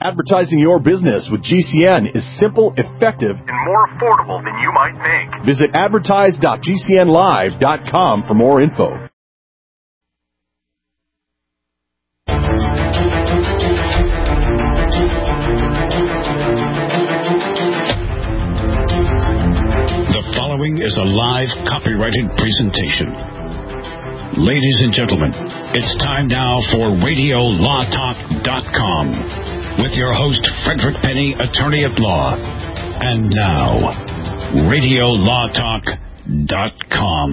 Advertising your business with GCN is simple, effective, and more affordable than you might think. Visit advertise.gcnlive.com for more info. The following is a live copyrighted presentation. Ladies and gentlemen, it's time now for RadioLawTalk.com with your host, Frederick Penny, attorney at law. And now, RadioLawTalk.com.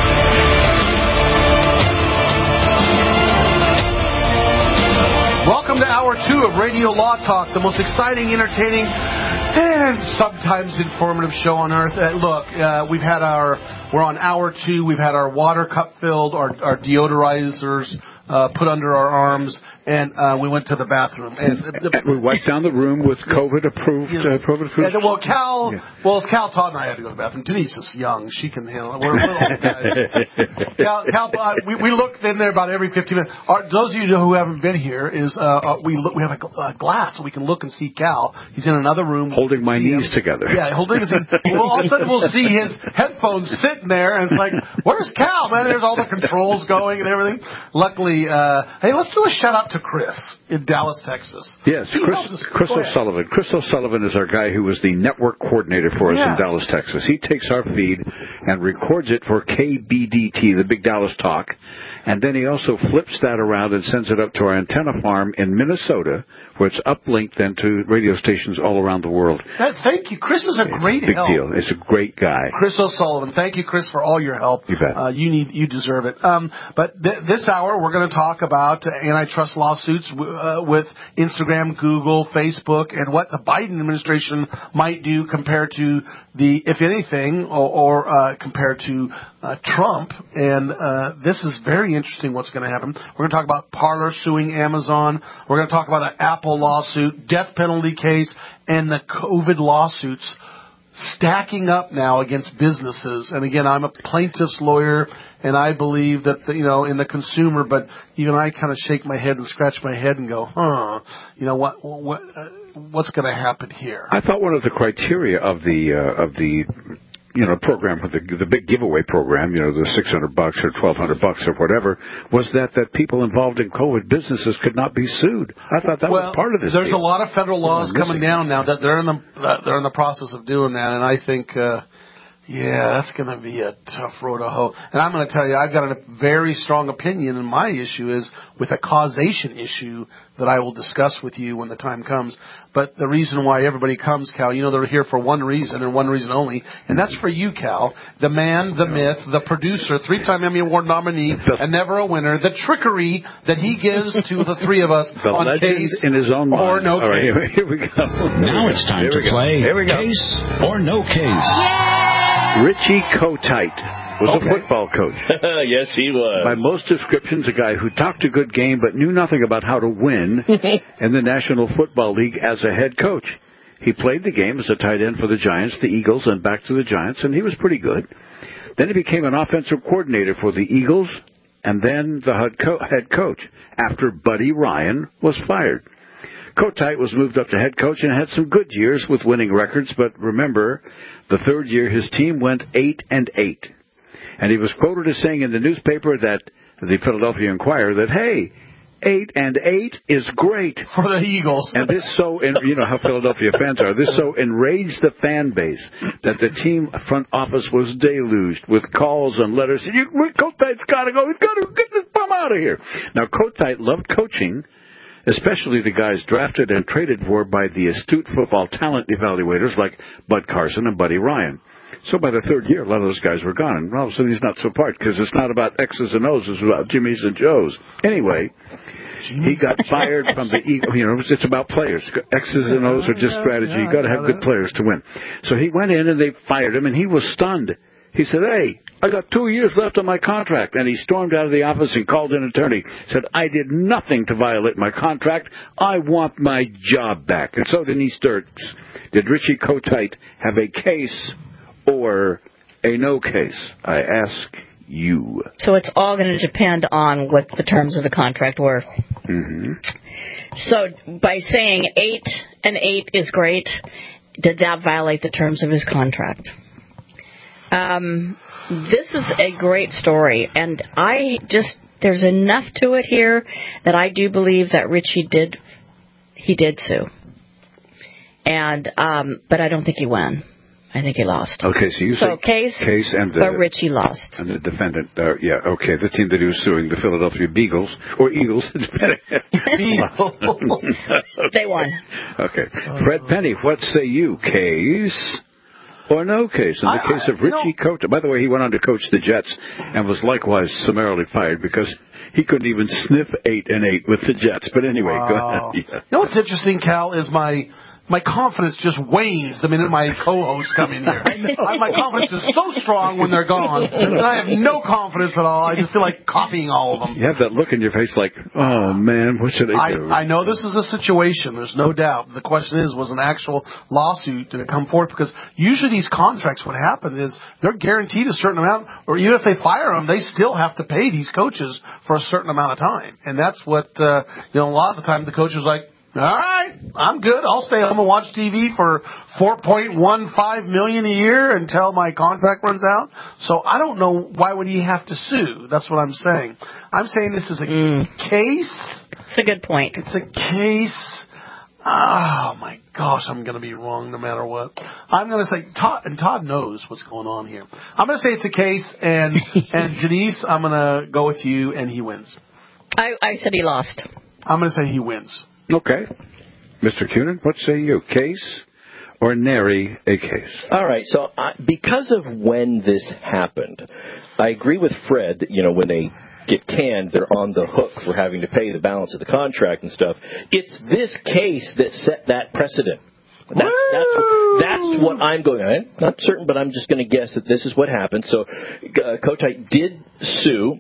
Welcome to Hour 2 of Radio Law Talk, the most exciting, entertaining, and sometimes informative show on earth. We're on Hour 2. We've had our water cup filled, our deodorizers put under our arms, and we went to the bathroom. And we wiped down the room with COVID-approved. Yes. Cal Todd and I had to go to the bathroom. Denise is young; she can handle it. We're little guys. Cal, we look in there about every 15 minutes. Those of you who haven't been here, we have a glass so we can look and see Cal. He's in another room, holding my knees together. Yeah, holding his. All of a sudden, we'll see his headphones sitting there, and it's like, "Where's Cal, man?" There's all the controls going and everything. Luckily, hey, let's do a shout out to Chris in Dallas, Texas. Yes, Chris O'Sullivan. Chris O'Sullivan is our guy who was the network coordinator for us in Dallas, Texas. He takes our feed and records it for KBDT, the Big Dallas Talk, and then he also flips that around and sends it up to our antenna farm in Minnesota, where it's uplinked then to radio stations all around the world. Thank you. Chris is a great help. Big deal. It's a great guy. Chris O'Sullivan. Thank you, Chris, for all your help. You bet. You deserve it. But this hour, we're going to talk about antitrust lawsuits with Instagram, Google, Facebook, and what the Biden administration might do compared to if anything, or compared to Trump. And this is very interesting what's going to happen. We're going to talk about Parler suing Amazon. We're going to talk about an Apple lawsuit, death penalty case, and the COVID lawsuits stacking up now against businesses. And again, I'm a plaintiff's lawyer, and I believe that in the consumer, but even I kind of shake my head and scratch my head and go, what's going to happen here? I thought one of the criteria of the program, the big giveaway program, the $600 or $1,200 or whatever, was that people involved in COVID businesses could not be sued. I thought that was part of this. There's a lot of federal laws coming down now that they're in the process of doing that, and I think. That's going to be a tough road to hoe. And I'm going to tell you, I've got a very strong opinion, and my issue is with a causation issue that I will discuss with you when the time comes. But the reason why everybody comes, Cal, they're here for one reason and one reason only, and that's for you, Cal. The man, the myth, the producer, 3-time Emmy Award nominee, and never a winner, the trickery that he gives to the three of us on Case in his own mind. Or No Case. Right, here we go. Now it's time to play Case or No Case. Yay! Richie Kotite was a football coach. Yes, he was. By most descriptions, a guy who talked a good game but knew nothing about how to win in the National Football League as a head coach. He played the game as a tight end for the Giants, the Eagles, and back to the Giants, and he was pretty good. Then he became an offensive coordinator for the Eagles and then the head coach after Buddy Ryan was fired. Kotite was moved up to head coach and had some good years with winning records, but remember, the third year his team went 8-8. And he was quoted as saying in the newspaper that the Philadelphia Inquirer that, hey, 8-8 is great for the Eagles. And this how Philadelphia fans are. This so enraged the fan base that the team front office was deluged with calls and letters. Kotite's got to go. He's got to get this bum out of here. Now, Kotite loved coaching, especially the guys drafted and traded for by the astute football talent evaluators like Bud Carson and Buddy Ryan. So by the third year, a lot of those guys were gone. And all of a sudden, he's not so part because it's not about X's and O's. It's about Jimmy's and Joe's. Anyway, he got fired from the Eagles. It's about players. X's and O's are just strategy. You got to have good players to win. So he went in and they fired him, and he was stunned. He said, hey, I got 2 years left on my contract. And he stormed out of the office and called an attorney. Said, I did nothing to violate my contract. I want my job back. And so Denise Sturks. Did Richie Kotite have a case or a no case? I ask you? So it's all going to depend on what the terms of the contract were. Mm-hmm. So by saying 8 and 8 is great, did that violate the terms of his contract? This is a great story, and there's enough to it here that I do believe that Richie did sue. And but I don't think he won. I think he lost. Okay, so you say case and but Richie lost. And the defendant, the team that he was suing, the Philadelphia Beagles, or Eagles. They won. Okay. Fred Penny, what say you? Case or no case? In the case of Richie Kota. By the way, he went on to coach the Jets and was likewise summarily fired because he couldn't even sniff 8 and 8 with the Jets. But anyway, go ahead. Yeah. You know what's interesting, Cal, is my confidence just wanes the minute my co-hosts come in here. My confidence is so strong when they're gone, and I have no confidence at all. I just feel like copying all of them. You have that look in your face like, oh, man, what should I do? I know this is a situation. There's no doubt. The question is, was an actual lawsuit, did it come forth? Because usually these contracts, what happens is they're guaranteed a certain amount, or even if they fire them, they still have to pay these coaches for a certain amount of time. And that's what, a lot of the time the coach is like, all right, I'm good. I'll stay home and watch TV for $4.15 million a year until my contract runs out. So I don't know, why would he have to sue? That's what I'm saying. I'm saying this is a case. It's a good point. It's a case. Oh my gosh, I'm going to be wrong no matter what. I'm going to say Todd knows what's going on here. I'm going to say it's a case, and Janice, I'm going to go with you, and he wins. I said he lost. I'm going to say he wins. Okay. Mr. Cunin, what say you? Case or nary a case? All right. So because of when this happened, I agree with Fred that, when they get canned, they're on the hook for having to pay the balance of the contract and stuff. It's this case that set that precedent. That's what I'm going on. I'm not certain, but I'm just going to guess that this is what happened. So Kotite did sue.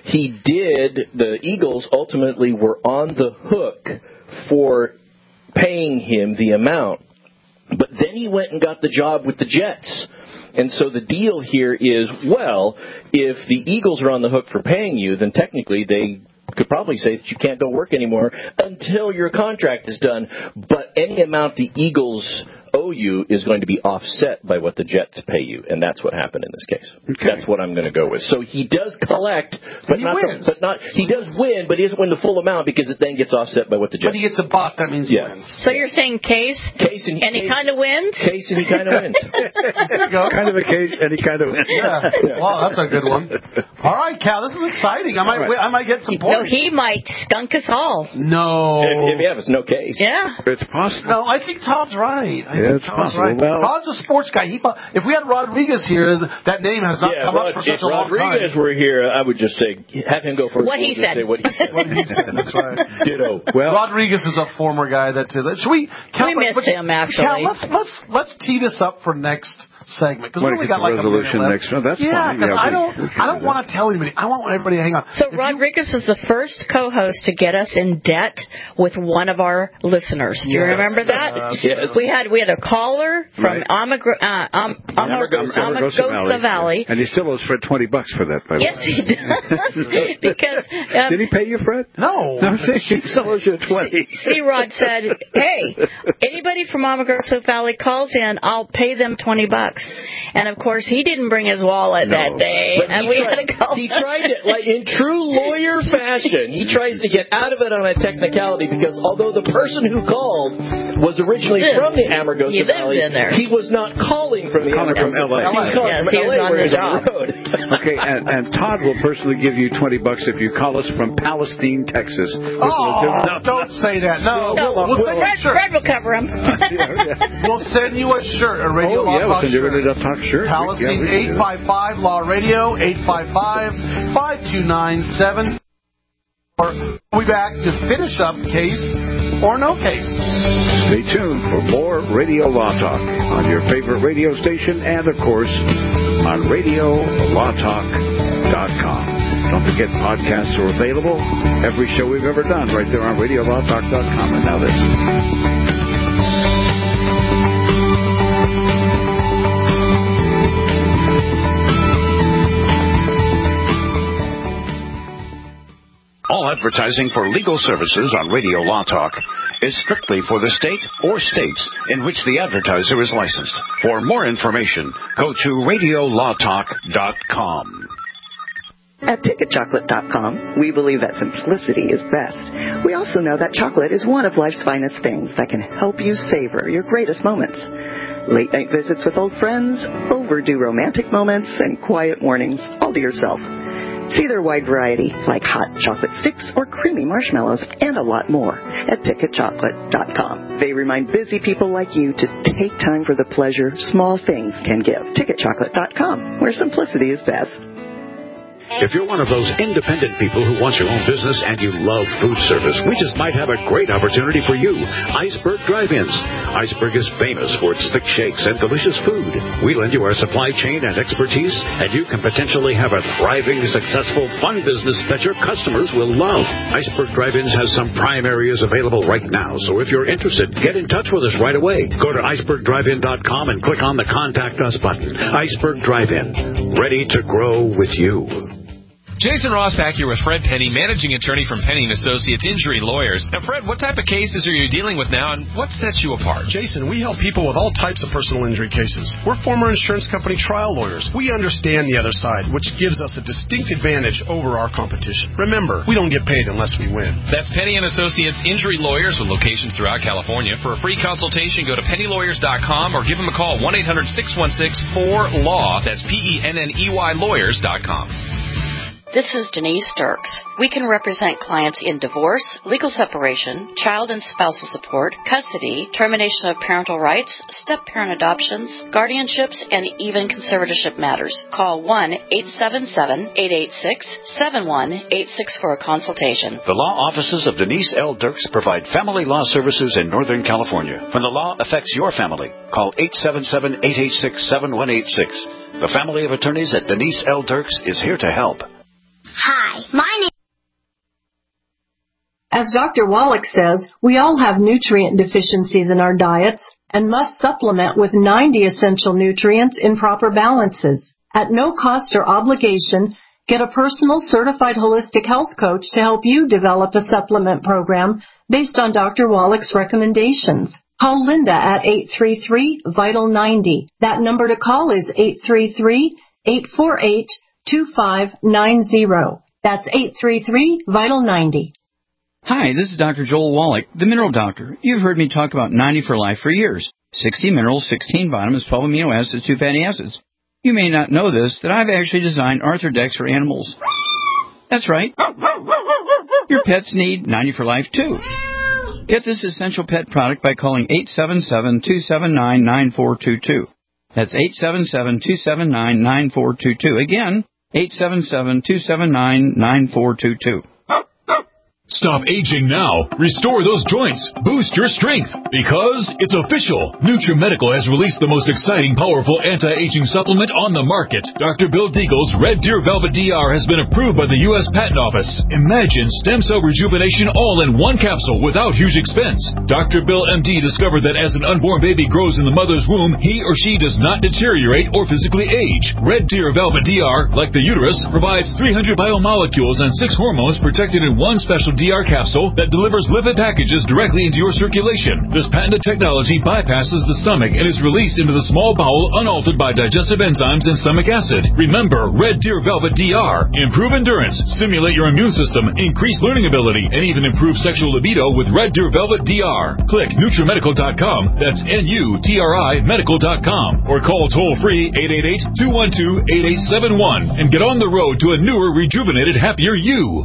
The Eagles ultimately were on the hook for paying him the amount. But then he went and got the job with the Jets. And so the deal here is, if the Eagles are on the hook for paying you, then technically they could probably say that you can't go work anymore until your contract is done. But any amount the Eagles owe you is going to be offset by what the Jets pay you, and that's what happened in this case. Okay. That's what I'm going to go with. So he does collect, but he does win, but he doesn't win the full amount because it then gets offset by what the Jets. But he gets a buck. That means he wins. So you're saying case and he kind of wins. Case and he kind of wins. There you go. Kind of a case and he kind of wins. Yeah. Wow, that's a good one. All right, Cal, this is exciting. I might get some points. No, he might skunk us all. No. If it's no case. Yeah. It's possible. No, I think Todd's right. It's possible. Right. Well, Todd's a sports guy. If we had Rodriguez here, that name has not come up for such a long time. If Rodriguez were here, I would just say, have him go first. What he said. What he said. That's right. Ditto. Well, Rodriguez is a former guy that is. Should we? We missed him actually. Cal, let's tee this up for next segment because we only got like a minute left. Next one. That's fine. Because I don't want to tell anybody. I want everybody to hang on. So Rodriguez is the first co-host to get us in debt with one of our listeners. Do you remember that? Yes. We had a caller from Amargosa Valley. And he still owes Fred $20 for that, by the way. Yes, he does. Because did he pay you, Fred? No. He still owes you $20. C-Rod said, "Hey, anybody from Amargosa Valley calls in, I'll pay them $20." And of course, he didn't bring his wallet that day, and we had to call. He tried it like in true lawyer fashion. He tries to get out of it on a technicality because although the person who called was originally from the Amargosa Valley, he was not calling from the Amargosa Valley. He was on the job. Okay, and Todd will personally give you $20 if you call us from Palestine, Texas. Don't say that. No. We'll send you a shirt. Fred will cover him. We'll send you a shirt, a Radio Law Talk shirt. Radio Talk shirt. Palestine 855 Law Radio 855-5297. We'll be back to finish up case or no case. Stay tuned for more Radio Law Talk on your favorite radio station and, of course, on RadioLawTalk.com. Don't forget, podcasts are available. Every show we've ever done right there on RadioLawTalk.com. And now this. advertising for legal services on Radio Law Talk is strictly for the state or states in which the advertiser is licensed. For more information, go to radiolawtalk.com. At TicketChocolate.com, we believe that simplicity is best. We also know that chocolate is one of life's finest things that can help you savor your greatest moments. Late night visits with old friends, overdue romantic moments, and quiet mornings all to yourself. See their wide variety, like hot chocolate sticks or creamy marshmallows, and a lot more at TicketChocolate.com. They remind busy people like you to take time for the pleasure small things can give. TicketChocolate.com, where simplicity is best. If you're one of those independent people who wants your own business and you love food service, we just might have a great opportunity for you. Iceberg Drive-Ins. Iceberg is famous for its thick shakes and delicious food. We lend you our supply chain and expertise, and you can potentially have a thriving, successful, fun business that your customers will love. Iceberg Drive-Ins has some prime areas available right now, so if you're interested, get in touch with us right away. Go to icebergdrivein.com and click on the Contact Us button. Iceberg Drive-In. Ready to grow with you. Jason Ross back here with Fred Penny, managing attorney from Penny & Associates Injury Lawyers. Now, Fred, what type of cases are you dealing with now, and what sets you apart? Jason, we help people with all types of personal injury cases. We're former insurance company trial lawyers. We understand the other side, which gives us a distinct advantage over our competition. Remember, we don't get paid unless we win. That's Penny & Associates Injury Lawyers with locations throughout California. For a free consultation, go to pennylawyers.com or give them a call, 1-800-616-4LAW. That's PENNEY lawyers.com. This is Denise Dirks. We can represent clients in divorce, legal separation, child and spousal support, custody, termination of parental rights, step-parent adoptions, guardianships, and even conservatorship matters. Call 1-877-886-7186 for a consultation. The law offices of Denise L. Dirks provide family law services in Northern California. When the law affects your family, call 877-886-7186. The family of attorneys at Denise L. Dirks is here to help. Hi, my name. As Dr. Wallach says, we all have nutrient deficiencies in our diets and must supplement with 90 essential nutrients in proper balances. At no cost or obligation, get a personal certified holistic health coach to help you develop a supplement program based on Dr. Wallach's recommendations. Call Linda at 833-VITAL-90. That number to call is 833-848-2590. That's 833-VITAL-90. Hi, this is Dr. Joel Wallach, the Mineral Doctor. You've heard me talk about 90 for Life for years. 60 minerals, 16 vitamins, 12 amino acids, 2 fatty acids. You may not know this, that I've actually designed Arthrodex for animals. That's right. Your pets need 90 for Life, too. Get this essential pet product by calling 877-279-9422. That's 877-279-9422. Again, 877-279-9422. Stop aging now. Restore those joints. Boost your strength. Because it's official. NutriMedical has released the most exciting, powerful anti-aging supplement on the market. Dr. Bill Deagle's Red Deer Velvet DR has been approved by the U.S. Patent Office. Imagine stem cell rejuvenation all in one capsule without huge expense. Dr. Bill MD discovered that as an unborn baby grows in the mother's womb, he or she does not deteriorate or physically age. Red Deer Velvet DR, like the uterus, provides 300 biomolecules and 6 hormones protected in one special DR capsule that delivers lipid packages directly into your circulation. This patented technology bypasses the stomach and is released into the small bowel unaltered by digestive enzymes and stomach acid. Remember, Red Deer Velvet DR. Improve endurance, stimulate your immune system, increase learning ability, and even improve sexual libido with Red Deer Velvet DR. Click NutriMedical.com, that's NUTRI Medical.com, or call toll-free 888-212-8871 and get on the road to a newer, rejuvenated, happier you.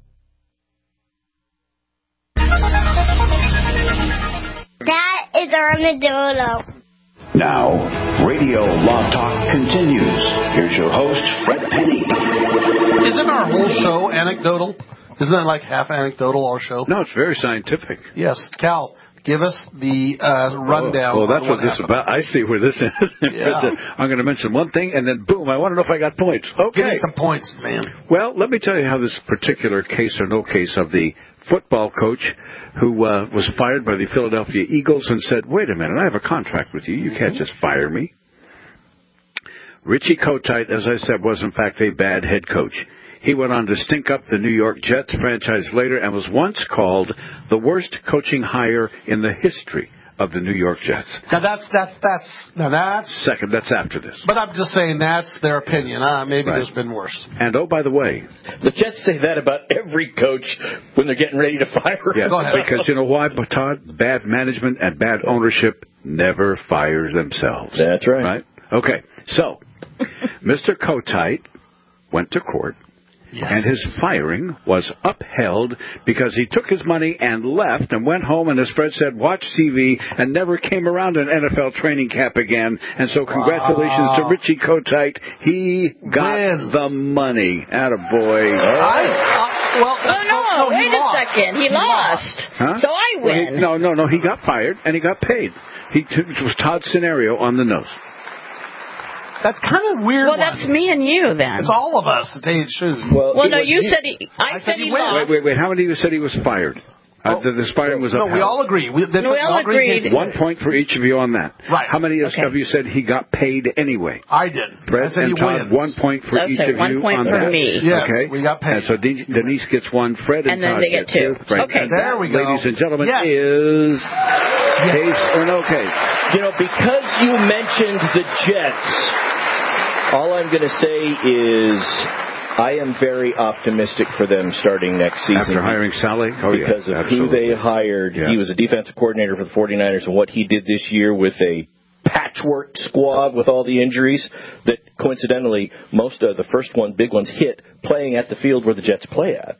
That is Armadillo. Now, Radio Law Talk continues. Here's your host, Fred Penny. Isn't our whole show anecdotal? Isn't that like half anecdotal, our show? No, it's very scientific. Yes. Cal, give us the rundown. Well, that's what this is about. I see where this is. Yeah. I'm going to mention one thing, and then boom, I want to know if I got points. Okay. Give me some points, man. Well, let me tell you how this particular case or no case of the football coach who was fired by the Philadelphia Eagles and said, wait a minute, I have a contract with you. You can't just fire me. Richie Kotite, as I said, was in fact a bad head coach. He went on to stink up the New York Jets franchise later and was once called the worst coaching hire in the history of the New York Jets. Now that's second. That's after this. But I'm just saying that's their opinion. Maybe there's been worse. And oh, by the way, the Jets say that about every coach when they're getting ready to fire. Yes, because you know why, Todd? Bad management and bad ownership never fire themselves. That's right. Right? Okay. So, Mr. Kotite went to court. Yes. And his firing was upheld because he took his money and left and went home and, as Fred said, watched TV and never came around an NFL training camp again. And so congratulations to Richie Kotite. He got the money. Attaboy. Wait a second. He lost. Huh? So I win. No. He got fired and he got paid. It was Todd's scenario on the nose. That's kind of weird. Well, that's me and you then. It's all of us, to tell you the truth. Well, no, you said he. I said he lost. Wait. How many of you said he was fired? The firing was upheld. No, we all agree. We all agreed. 1 point for each of you on that. Right. How many of you said he got paid anyway? I did. Fred and Todd, 1 point for each of you 1 point on for that. me. Yes, okay. we got paid. And so Denise gets 1, Fred and then Todd they get 2. Right. Okay, there we go. Ladies and gentlemen, is case or no case? You know, because you mentioned the Jets, all I'm going to say is I am very optimistic for them starting next season. After hiring Sally? Because of who they hired. Yeah. He was a defensive coordinator for the 49ers, and what he did this year with a patchwork squad with all the injuries that, coincidentally, most of the first big ones hit playing at the field where the Jets play at.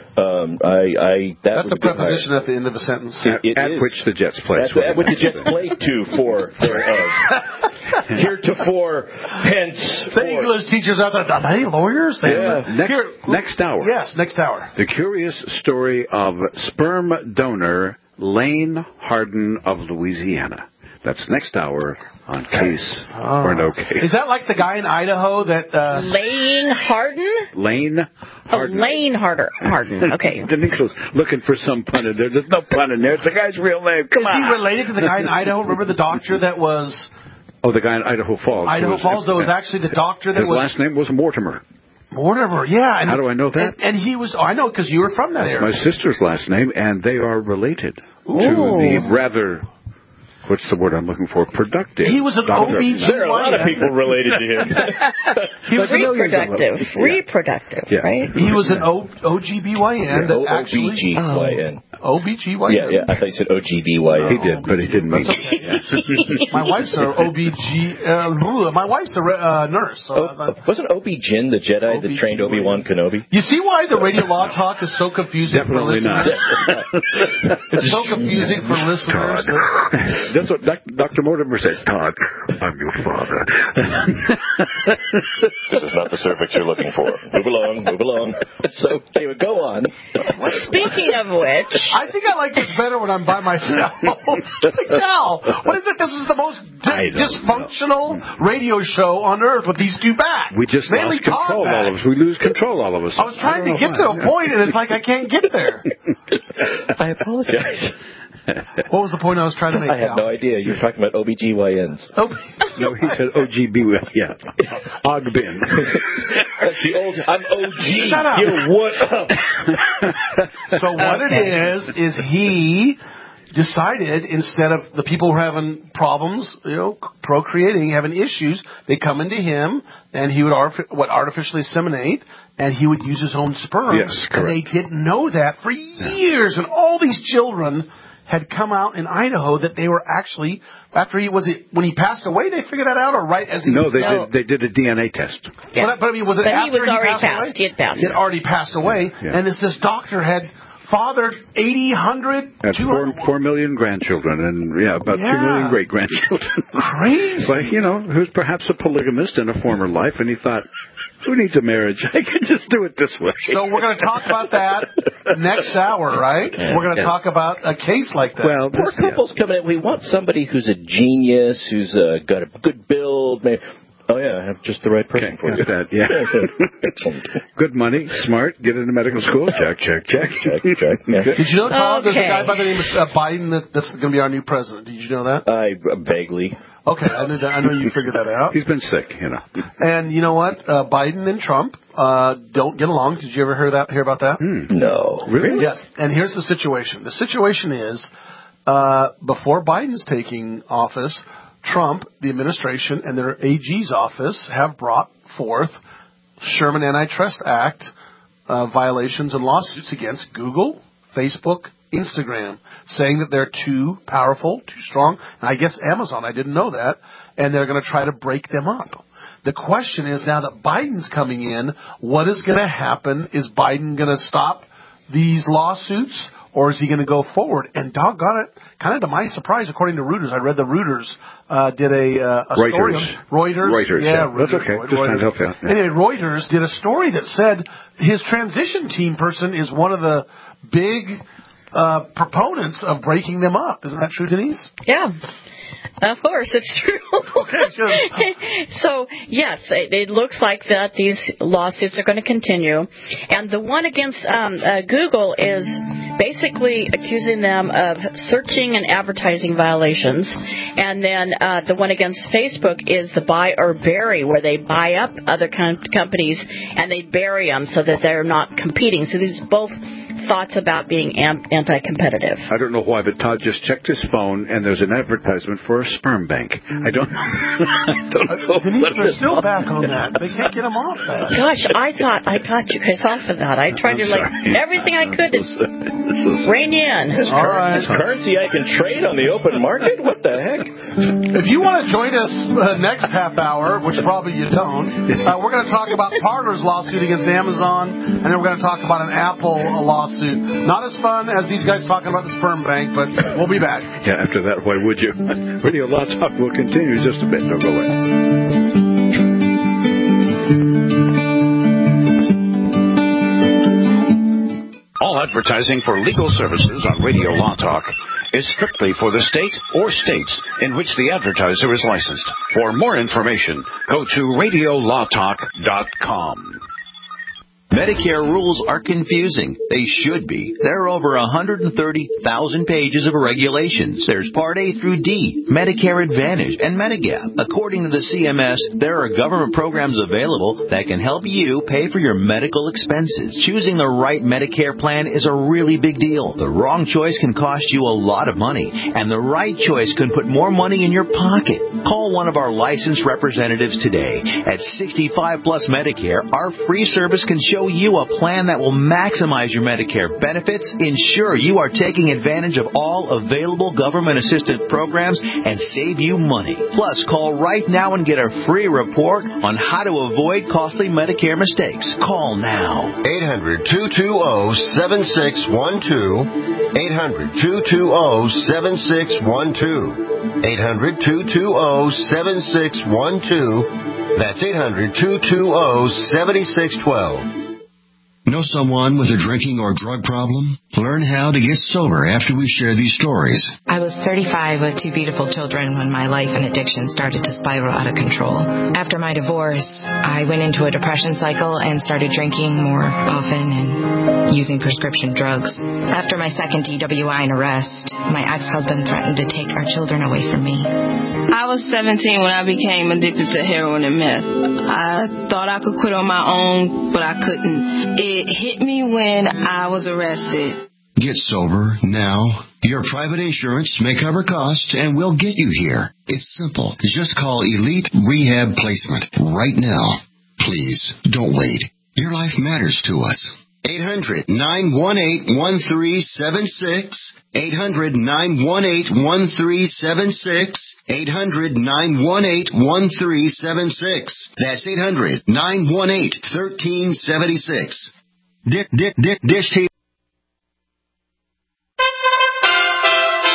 That's a preposition at the end of a sentence. At which the Jets play. At which the Jets play to for their heretofore, hence. The English teachers out there, are they lawyers? Next hour. Yes, next hour. The curious story of sperm donor Lane Harden of Louisiana. That's next hour on Case or No Case. Is that like the guy in Idaho that... Lane Harden? Lane Harden. Lane Harden. Okay. Denise was looking for some pun in there. There's no pun in there. It's the guy's real name. Come on. Is he related to the guy in Idaho? Remember the doctor that was... Oh, the guy in Idaho Falls. Idaho Falls, that was actually the doctor that his last name was Mortimer. Mortimer, yeah. And, how do I know that? And he was... I know, because you were from that area. My sister's last name, and they are related to the rather... What's the word I'm looking for? Productive. He was an OBGYN. There are a lot of people related to him. He was reproductive, right? He was an OGBYN. OBGYN. OBGYN. Yeah, I thought you said OGBYN. He did, but he didn't mean it. My wife's a my wife's a nurse. So wasn't OB-GYN the Jedi that trained Obi-Wan Kenobi? You see why the Radio Law Talk is so confusing for listeners? It's so confusing for listeners. That's what Dr. Mortimer said. Todd, I'm your father. This is not the cervix you're looking for. Move along. So, anyway, go on. Speaking of which... I think I like this better when I'm by myself. Now, what is it? This is the most dysfunctional radio show on earth with these two back. We just lost control, all of us. We lose control, all of us. I was trying to get to a point, and it's like I can't get there. I apologize. What was the point I was trying to make? I had no idea. You were talking about OBGYNs. No, he said OGB. Yeah. Ogbin. That's the old... I'm OG. Shut up. What up? So what it is he decided instead of the people who are having problems, procreating, having issues, they come into him and he would artificially inseminate and he would use his own sperm. Yes, correct. And they didn't know that for years. And all these children had come out in Idaho that they were actually, when he passed away, they figured that out, or right as he they did a DNA test. Yeah. But I mean, was it after he already passed? He had passed. He had already passed away, and this doctor had fathered 80, 100, 200. 4 million grandchildren, and about 2 million great-grandchildren. Crazy. But, he was perhaps a polygamist in a former life, and he thought, who needs a marriage? I can just do it this way. So we're going to talk about that next hour, right? We're going to talk about a case like that. Well, poor couples coming in. We want somebody who's a genius, who's got a good build, maybe. Oh, yeah, I have just the right person for you. That, good money, smart, get into medical school, check. Yeah. Did you know, Tom, there's a guy by the name of Biden that's going to be our new president? Did you know that? Vaguely. Okay, I know you figured that out. He's been sick, you know. And you know what? Biden and Trump don't get along. Did you ever hear about that? No. Really? Yes. And here's the situation. The situation is, before Biden's taking office, Trump, the administration, and their AG's office have brought forth Sherman Antitrust Act violations and lawsuits against Google, Facebook, Instagram, saying that they're too powerful, too strong. And I guess Amazon, I didn't know that. And they're going to try to break them up. The question is, now that Biden's coming in, what is going to happen? Is Biden going to stop these lawsuits, or is he going to go forward? And doggone it, kind of to my surprise, according to Reuters, I read the Reuters did a story on Reuters. Yeah, Reuters. That's okay. Just trying to help you out. Yeah. Anyway, Reuters did a story that said his transition team person is one of the big proponents of breaking them up. Isn't that true, Denise? Yeah. Of course, it's true. Okay, sure. So, yes, it looks like that these lawsuits are going to continue. And the one against Google is basically accusing them of searching and advertising violations. And then the one against Facebook is the buy or bury, where they buy up other companies and they bury them so that they're not competing. So these are both thoughts about being anti-competitive. I don't know why, but Todd just checked his phone, and there's an advertisement for a sperm bank. I don't know. Denise, they're still back on that. They can't get them off that. Gosh, I thought I got you guys off of that. I tried to everything I could to rein you in. This currency I can trade on the open market? What the heck? If you want to join us next half hour, which probably you don't, we're going to talk about Parler's lawsuit against Amazon, and then we're going to talk about an Apple lawsuit. Not as fun as these guys talking about the sperm bank, but we'll be back. Yeah, after that, why would you? Radio Law Talk will continue just a bit. Don't go away. All advertising for legal services on Radio Law Talk is strictly for the state or states in which the advertiser is licensed. For more information, go to radiolawtalk.com. Medicare rules are confusing. They should be. There are over 130,000 pages of regulations. There's Part A through D, Medicare Advantage, and Medigap. According to the CMS, there are government programs available that can help you pay for your medical expenses. Choosing the right Medicare plan is a really big deal. The wrong choice can cost you a lot of money, and the right choice can put more money in your pocket. Call one of our licensed representatives today. At 65 Plus Medicare, our free service can show you a plan that will maximize your Medicare benefits, ensure you are taking advantage of all available government-assisted programs, and save you money. Plus, call right now and get a free report on how to avoid costly Medicare mistakes. Call now. 800-220-7612. 800-220-7612. 800-220-7612. That's 800-220-7612. Know someone with a drinking or drug problem? Learn how to get sober after we share these stories. I was 35 with two beautiful children when my life and addiction started to spiral out of control. After my divorce, I went into a depression cycle and started drinking more often and using prescription drugs. After my second DWI and arrest, my ex-husband threatened to take our children away from me. I was 17 when I became addicted to heroin and meth. I thought I could quit on my own, but I couldn't. It hit me when I was arrested. Get sober now. Your private insurance may cover costs and we'll get you here. It's simple. Just call Elite Rehab Placement right now. Please, don't wait. Your life matters to us. 800-918-1376. 800-918-1376. 800-918-1376. That's 800-918-1376. Dish TV.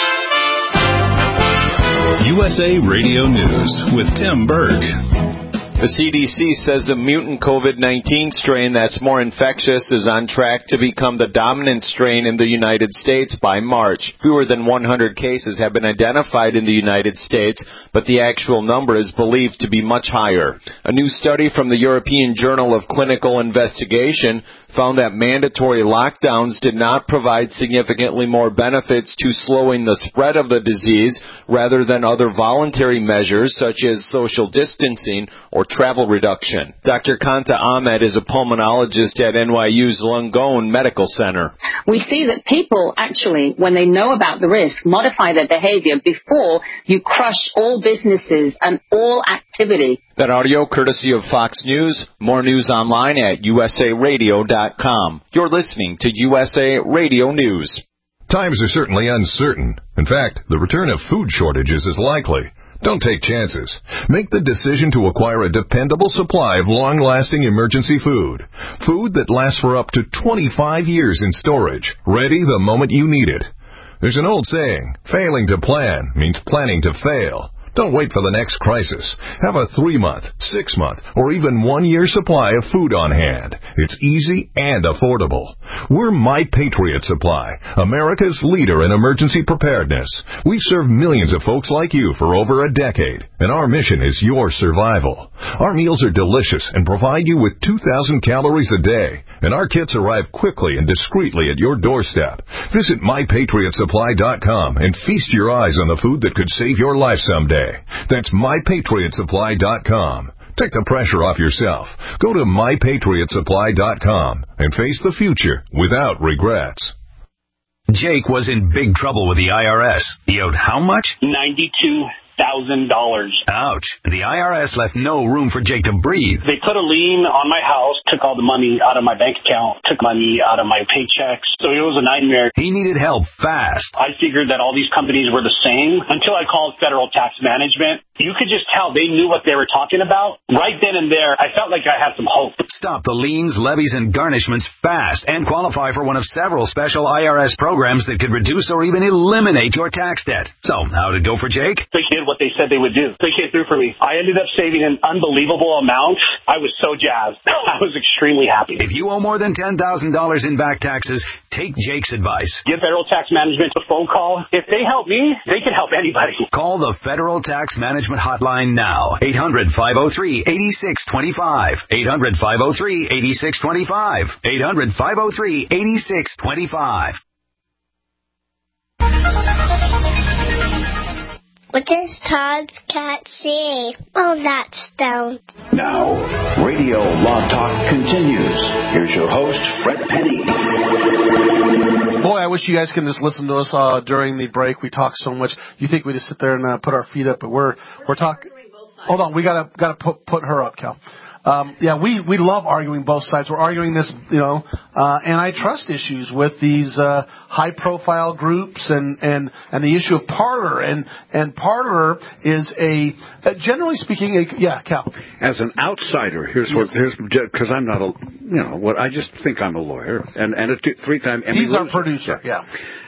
USA Radio News with Tim Berg. The CDC says a mutant COVID-19 strain that's more infectious is on track to become the dominant strain in the United States by March. Fewer than 100 cases have been identified in the United States, but the actual number is believed to be much higher. A new study from the European Journal of Clinical Investigation found that mandatory lockdowns did not provide significantly more benefits to slowing the spread of the disease rather than other voluntary measures such as social distancing or travel reduction. Dr. Kanta Ahmed is a pulmonologist at NYU's Langone Medical Center. We see that people actually, when they know about the risk, modify their behavior before you crush all businesses and all activity. That audio courtesy of Fox News. More news online at usaradio.com. You're listening to USA Radio News. Times are certainly uncertain. In fact, the return of food shortages is likely. Don't take chances. Make the decision to acquire a dependable supply of long-lasting emergency food. Food that lasts for up to 25 years in storage, ready the moment you need it. There's an old saying, failing to plan means planning to fail. Don't wait for the next crisis. Have a 3-month, 6-month, or even 1-year supply of food on hand. It's easy and affordable. We're My Patriot Supply, America's leader in emergency preparedness. We've served millions of folks like you for over a decade, and our mission is your survival. Our meals are delicious and provide you with 2,000 calories a day, and our kits arrive quickly and discreetly at your doorstep. Visit MyPatriotSupply.com and feast your eyes on the food that could save your life someday. That's MyPatriotSupply.com. Take the pressure off yourself. Go to MyPatriotSupply.com and face the future without regrets. Jake was in big trouble with the IRS. He owed how much? $92,000. Ouch. The IRS left no room for Jake to breathe. They put a lien on my house, took all the money out of my bank account, took money out of my paychecks. So it was a nightmare. He needed help fast. I figured that all these companies were the same until I called Federal Tax Management. You could just tell they knew what they were talking about. Right then and there, I felt like I had some hope. Stop the liens, levies, and garnishments fast and qualify for one of several special IRS programs that could reduce or even eliminate your tax debt. So, how did it go for Jake? They did what they said they would do. They came through for me. I ended up saving an unbelievable amount. I was so jazzed. I was extremely happy. If you owe more than $10,000 in back taxes, take Jake's advice. Give Federal Tax Management a phone call. If they help me, they can help anybody. Call the Federal Tax Management hotline now. 800-503-8625. 800-503-8625. 800-503-8625. What does Todd's cat say? Oh, that's stoned. Now, Radio Law Talk continues. Here's your host, Fred Penny. Boy, I wish you guys could just listen to us during the break. We talk so much. You think we just sit there and put our feet up, but we're talking. Hold on, we gotta put her up, Cal. We love arguing both sides. We're arguing this, antitrust issues with these high-profile groups and the issue of Parler. And Parler is generally speaking, Cal. As an outsider, here's because I'm not I just think I'm a lawyer and a 3-time Emmy. He's our producer, yeah.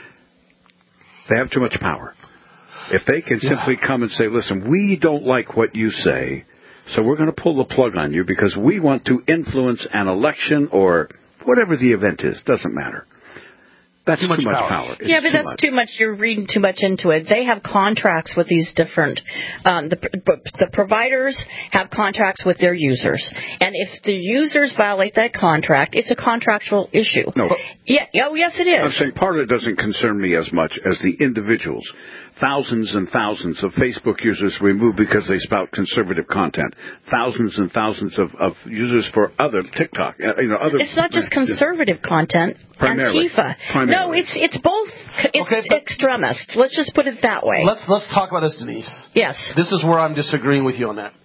They have too much power. If they can simply come and say, listen, we don't like what you say, so we're going to pull the plug on you because we want to influence an election or whatever the event is. Doesn't matter. That's too much power. Yeah, but that's too much. You're reading too much into it. They have contracts with these different. The providers have contracts with their users, and if the users violate that contract, it's a contractual issue. No. Yeah. Oh, yes, it is. I'm saying part of it doesn't concern me as much as the individuals. Thousands and thousands of Facebook users removed because they spout conservative content. Thousands and thousands of users for other TikTok. It's not just conservative content. Antifa. No, it's both. It's extremist. Let's just put it that way. Let's talk about this, Denise. Yes. This is where I'm disagreeing with you on that.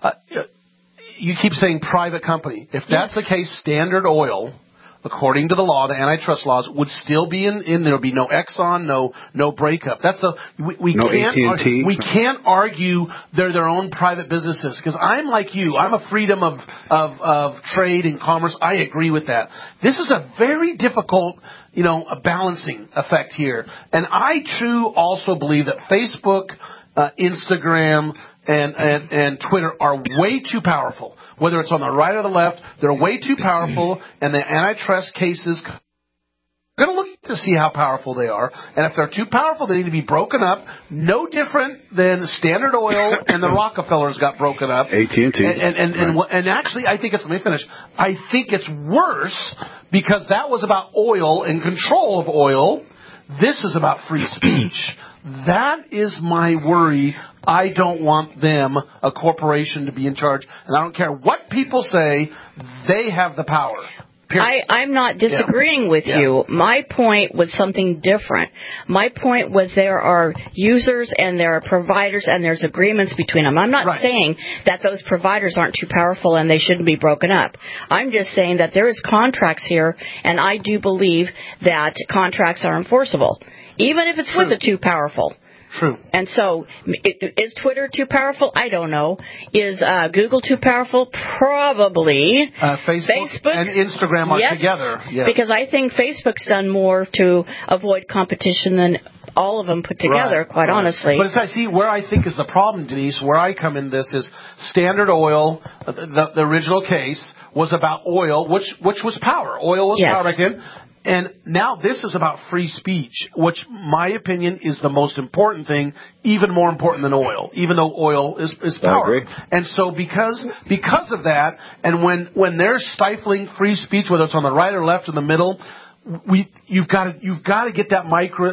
You keep saying private company. If that's the case, Standard Oil, according to the law, the antitrust laws, would still be in there would be no Exxon, no breakup. That's we no can't AT&T. We can't argue they're their own private businesses because I'm like you. I'm a freedom of trade and commerce. I agree with that. This is a very difficult, a balancing effect here. And I too also believe that Facebook, Instagram, and Twitter are way too powerful. Whether it's on the right or the left, they're way too powerful, and the antitrust cases are going to look to see how powerful they are. And if they're too powerful, they need to be broken up. No different than Standard Oil and the Rockefellers got broken up. AT&T. And actually, I think it's, let me finish. I think it's worse because that was about oil and control of oil. This is about free speech. That is my worry. I don't want them, a corporation, to be in charge. And I don't care what people say, they have the power. I'm not disagreeing with you. My point was something different. My point was there are users and there are providers and there's agreements between them. I'm not saying that those providers aren't too powerful and they shouldn't be broken up. I'm just saying that there is contracts here, and I do believe that contracts are enforceable, even if it's with the too powerful. True. And so, is Twitter too powerful? I don't know. Is Google too powerful? Probably. Facebook and Instagram are together. Yes. Because I think Facebook's done more to avoid competition than all of them put together, quite honestly. But I see where I think is the problem, Denise, where I come in this is Standard Oil, the original case, was about oil, which was power. Oil was power back then. And now this is about free speech, which, my opinion, is the most important thing, even more important than oil, even though oil is power. I agree. And so because of that, and when they're stifling free speech, whether it's on the right or left or the middle, you've got to get the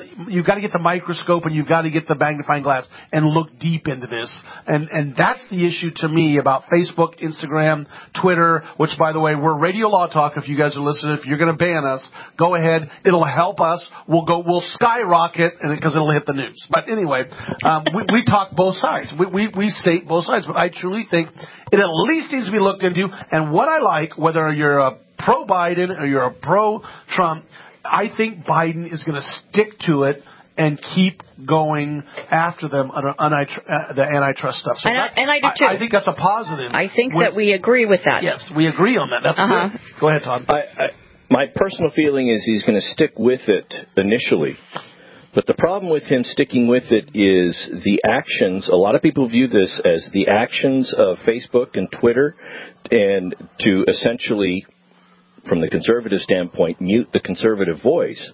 microscope, and you've got to get the magnifying glass and look deep into this. And that's the issue to me about Facebook, Instagram, Twitter, which, by the way, we're Radio Law Talk. If you guys are listening, if you're going to ban us, go ahead. It'll help us. We'll skyrocket because it'll hit the news. But anyway, we talk both sides. We state both sides. But I truly think it at least needs to be looked into. And what I like, whether you're a pro-Biden or you're a pro-Trump, I think Biden is going to stick to it and keep going after them on the antitrust stuff. So and I do too. I think that's a positive. I think that we agree with that. Yes, we agree on that. That's good. Go ahead, Todd. My personal feeling is he's going to stick with it initially. But the problem with him sticking with it is the actions. A lot of people view this as the actions of Facebook and Twitter, and to essentially, from the conservative standpoint, mute the conservative voice,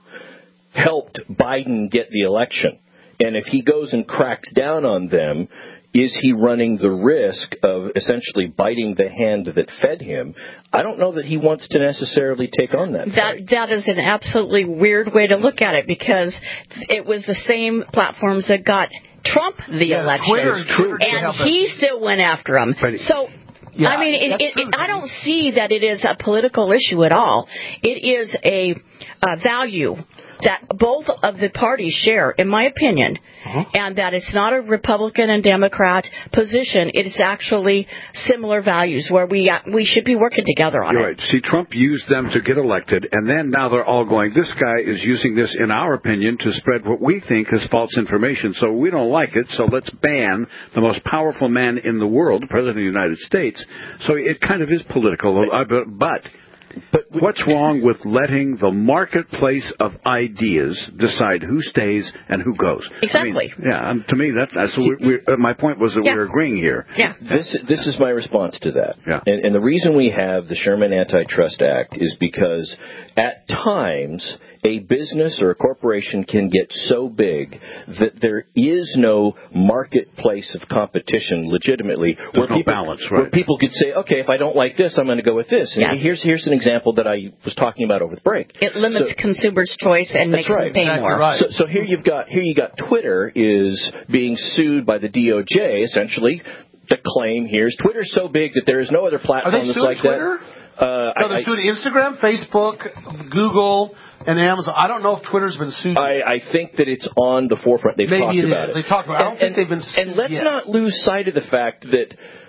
helped Biden get the election. And if he goes and cracks down on them, is he running the risk of essentially biting the hand that fed him? I don't know that he wants to necessarily take on that. That is an absolutely weird way to look at it, because it was the same platforms that got Trump the election, and he still went after him. So, I mean, I don't see that it is a political issue at all. It is a value that both of the parties share, in my opinion, and that it's not a Republican and Democrat position. It is actually similar values where we should be working together on it. Right. See, Trump used them to get elected, and then now they're all going, this guy is using this, in our opinion, to spread what we think is false information. So we don't like it, so let's ban the most powerful man in the world, the President of the United States. So it kind of is political, but what's wrong with letting the marketplace of ideas decide who stays and who goes? Exactly. I mean, to me, that's my point was that we're agreeing here. Yeah. This is my response to that. Yeah. And the reason we have the Sherman Antitrust Act is because at times a business or a corporation can get so big that there is no marketplace of competition legitimately. There's no balance, right? Where people could say, okay, if I don't like this, I'm going to go with this. And here's an example that I was talking about over the break. It limits consumers' choice and makes them pay more. Right. So here you got Twitter is being sued by the DOJ, essentially. The claim here is Twitter's so big that there is no other platform that's like Twitter? that. They're suing Instagram, Facebook, Google, and Amazon. I don't know if Twitter's been sued. I think that it's on the forefront. They've talked about it. They talked about it. I don't think they've been sued And let's not lose sight of the fact that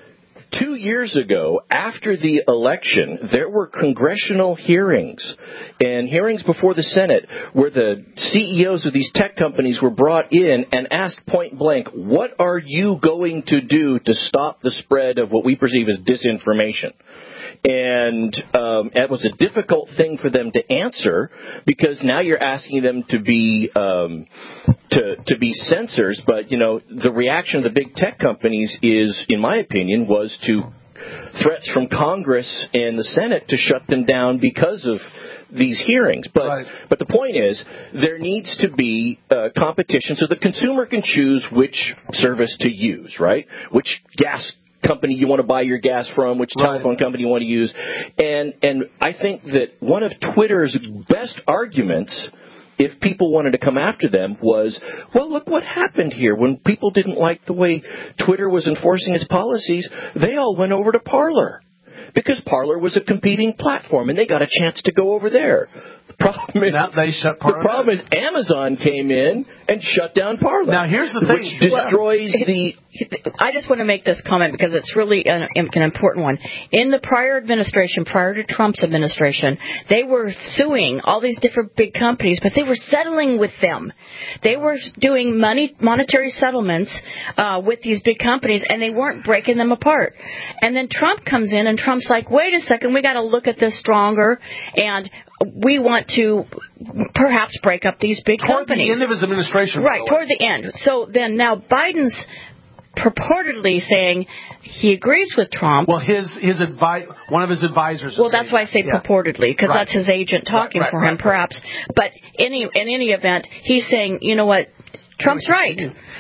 2 years ago, after the election, there were congressional hearings and hearings before the Senate where the CEOs of these tech companies were brought in and asked point blank, what are you going to do to stop the spread of what we perceive as disinformation? And it was a difficult thing for them to answer because now you're asking them to be to be censors. But, you know, the reaction of the big tech companies is, in my opinion, was to threats from Congress and the Senate to shut them down because of these hearings. But the point is, there needs to be competition so the consumer can choose which service to use, right? Which gas company you want to buy your gas from, which telephone company you want to use. And I think that one of Twitter's best arguments, if people wanted to come after them, was, well, look what happened here. When people didn't like the way Twitter was enforcing its policies, they all went over to Parler because Parler was a competing platform, and they got a chance to go over there. The problem is Amazon came in and shut down Parler. Now, here's the thing. Which destroys the... I just want to make this comment because it's really an important one. In the prior administration, prior to Trump's administration, they were suing all these different big companies, but they were settling with them. They were doing monetary settlements with these big companies, and they weren't breaking them apart. And then Trump comes in, and Trump's like, wait a second, we got to look at this stronger, and we want to perhaps break up these big companies. Toward the end of his administration. Right, toward the end. So then now Biden's purportedly saying he agrees with Trump. Well, one of his advisors. Well, that's why I say purportedly, because that's his agent talking for him, perhaps. But in any event, he's saying, you know what, Trump's right.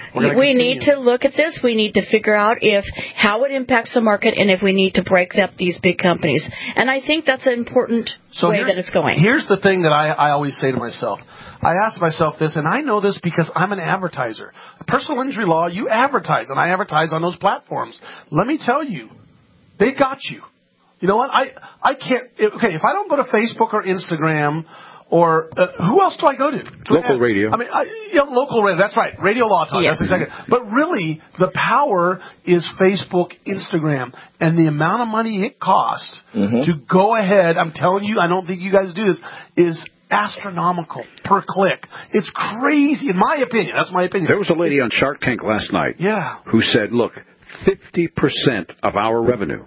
We need to look at this. We need to figure out how it impacts the market and if we need to break up these big companies. And I think that's an important way that it's going. Here's the thing that I always say to myself. I ask myself this, and I know this because I'm an advertiser. Personal injury law, you advertise, and I advertise on those platforms. Let me tell you, they got you. You know what? I can't. Okay, if I don't go to Facebook or Instagram, or who else do I go to? Local radio. I mean, local radio. That's right. Radio Law Talk. Yes. That's exactly. But really, the power is Facebook, Instagram, and the amount of money it costs to go ahead. I'm telling you, I don't think you guys do this. Is astronomical per click. It's crazy, in my opinion. That's my opinion. There was a lady on Shark Tank last night who said, look, 50% of our revenue,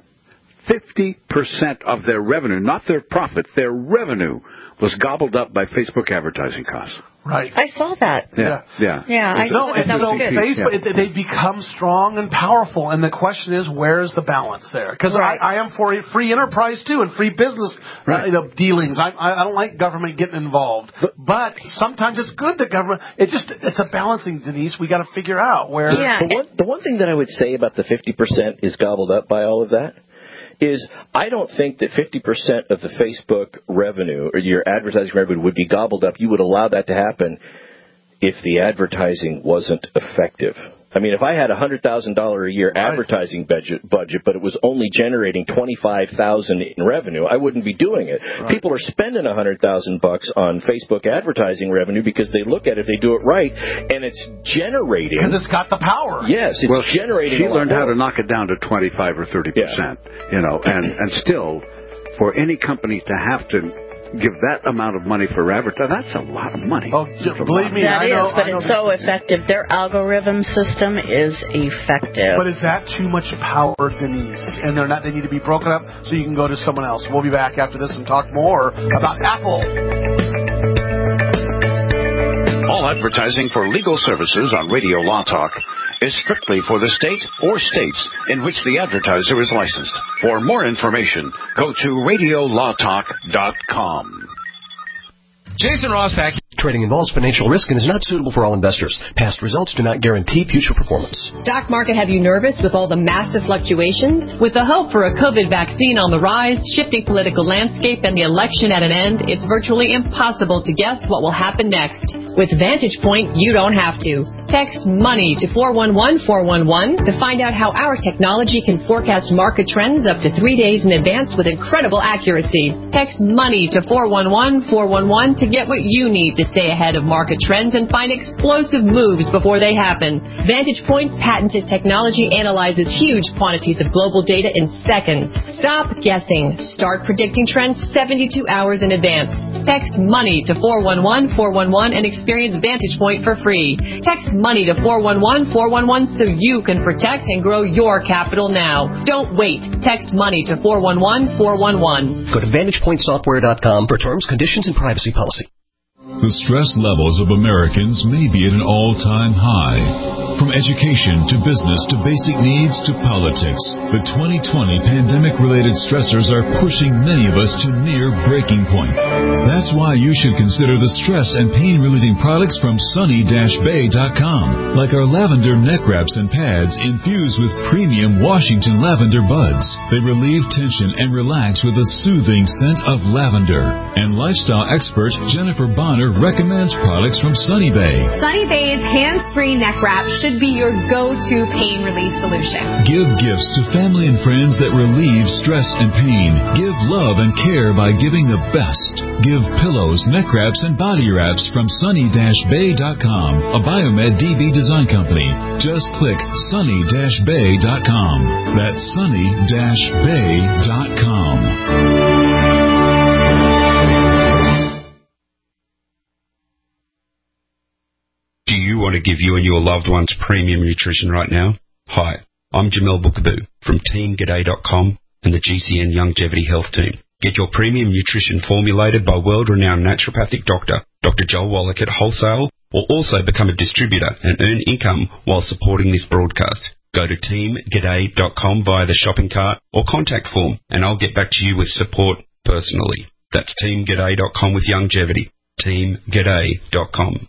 50% of their revenue, not their profit, their revenue was gobbled up by Facebook advertising costs. Right. I saw that. Yeah. I saw that. That was good. Facebook, they become strong and powerful, and the question is, where is the balance there? Because I am for free enterprise too, and free business dealings. I don't like government getting involved, but sometimes it's good that government. It's a balancing, Denise. We got to figure out where. Yeah. The one thing that I would say about the 50% is gobbled up by all of that is I don't think that 50% of the Facebook revenue or your advertising revenue would be gobbled up. You would allow that to happen if the advertising wasn't effective. I mean, if I had a $100,000 a year advertising budget, but it was only generating $25,000 in revenue, I wouldn't be doing it. Right. People are spending $100,000 on Facebook advertising revenue because they look at it, they do it right, and it's generating. Because it's got the power. Yes, it's generating. She learned how to knock it down to 25 or 30%. And still, for any company to have to give that amount of money for advertising, that's a lot of money. Oh, believe me, that is, but it's so effective. Their algorithm system is effective. But is that too much power, Denise? And they need to be broken up so you can go to someone else. We'll be back after this and talk more about Apple. All advertising for legal services on Radio Law Talk is strictly for the state or states in which the advertiser is licensed. For more information, go to radiolawtalk.com. Jason Rosbach. Trading involves financial risk and is not suitable for all investors. Past results do not guarantee future performance. Stock market have you nervous with all the massive fluctuations? With the hope for a COVID vaccine on the rise, shifting political landscape, and the election at an end, it's virtually impossible to guess what will happen next. With Vantage Point, you don't have to. Text MONEY to 411-411 to find out how our technology can forecast market trends up to 3 days in advance with incredible accuracy. Text MONEY to 411-411 to get what you need to stay ahead of market trends and find explosive moves before they happen. Vantage Point's patented technology analyzes huge quantities of global data in seconds. Stop guessing. Start predicting trends 72 hours in advance. Text MONEY to 411-411 and experience Vantage Point for free. Text MONEY to 411-411 so you can protect and grow your capital now. Don't wait. Text MONEY to 411-411. Go to VantagePointSoftware.com for terms, conditions, and privacy policy. The stress levels of Americans may be at an all-time high. From education to business to basic needs to politics, the 2020 pandemic-related stressors are pushing many of us to near breaking point. That's why you should consider the stress and pain-relieving products from Sunny-Bay.com, like our lavender neck wraps and pads infused with premium Washington lavender buds. They relieve tension and relax with a soothing scent of lavender. And lifestyle expert Jennifer Bonner recommends products from Sunny Bay. Sunny Bay's hands-free neck wrap should be your go-to pain relief solution. Give gifts to family and friends that relieve stress and pain. Give love and care by giving the best. Give pillows, neck wraps, and body wraps from Sunny-Bay.com, a Biomed DB design company. Just click Sunny-Bay.com. That's Sunny-Bay.com. Do you want to give you and your loved ones premium nutrition right now? Hi, I'm Jamel Bookaboo from TeamGaday.com and the GCN Longevity Health Team. Get your premium nutrition formulated by world-renowned naturopathic doctor, Dr. Joel Wallach at Wholesale, or also become a distributor and earn income while supporting this broadcast. Go to TeamGaday.com via the shopping cart or contact form, and I'll get back to you with support personally. That's TeamGaday.com with Longevity. TeamGaday.com.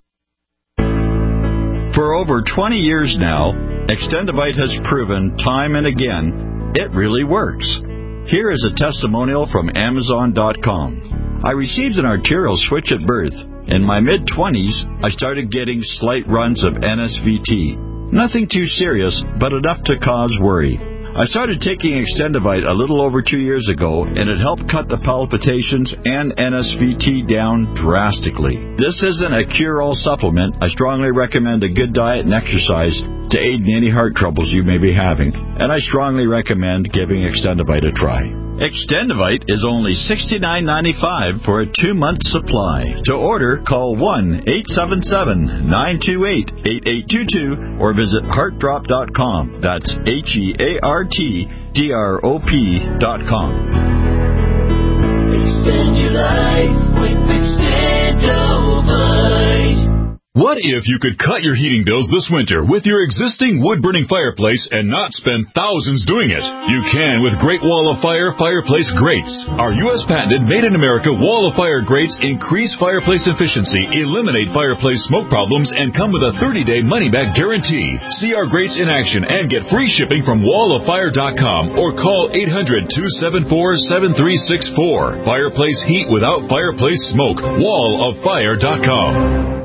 For over 20 years now, Extendivite has proven time and again it really works. Here is a testimonial from Amazon.com. I received an arterial switch at birth. In my mid-20s, I started getting slight runs of NSVT. Nothing too serious, but enough to cause worry. I started taking Extendivite a little over 2 years ago, and it helped cut the palpitations and NSVT down drastically. This isn't a cure-all supplement. I strongly recommend a good diet and exercise to aid in any heart troubles you may be having, and I strongly recommend giving Extendivite a try. Extendivite is only $69.95 for a 2-month supply. To order, call 1-877-928-8822 or visit heartdrop.com. That's HEARTDROP.com. Extend your life with Extendivite. What if you could cut your heating bills this winter with your existing wood-burning fireplace and not spend thousands doing it? You can with Great Wall of Fire fireplace grates. Our U.S. patented made-in-America Wall of Fire grates increase fireplace efficiency, eliminate fireplace smoke problems, and come with a 30-day money-back guarantee. See our grates in action and get free shipping from walloffire.com or call 800-274-7364. Fireplace heat without fireplace smoke. walloffire.com.